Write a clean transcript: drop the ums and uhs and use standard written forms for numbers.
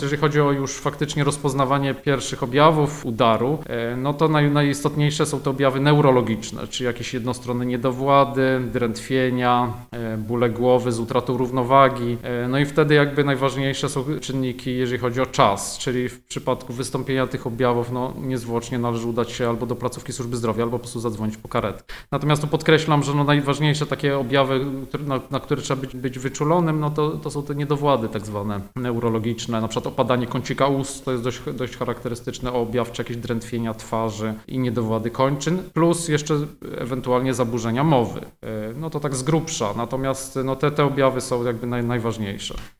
Jeżeli chodzi o już faktycznie rozpoznawanie pierwszych objawów udaru, no to najistotniejsze są te objawy neurologiczne, czyli jakieś jednostronne niedowłady, drętwienia, bóle głowy z utratą równowagi. No i wtedy jakby najważniejsze są czynniki, jeżeli chodzi o czas, czyli w przypadku wystąpienia tych objawów, no niezwłocznie należy udać się albo do placówki służby zdrowia, albo po prostu zadzwonić po karetę. Natomiast tu podkreślam, że no najważniejsze takie objawy, na które trzeba być wyczulonym, no to są te niedowłady tak zwane neurologiczne, na przykład opadanie kącika ust, to jest dość charakterystyczny objaw, czy jakieś drętwienia twarzy i niedowłady kończyn, plus jeszcze ewentualnie zaburzenia mowy. No to tak z grubsza, natomiast no te objawy są jakby najważniejsze.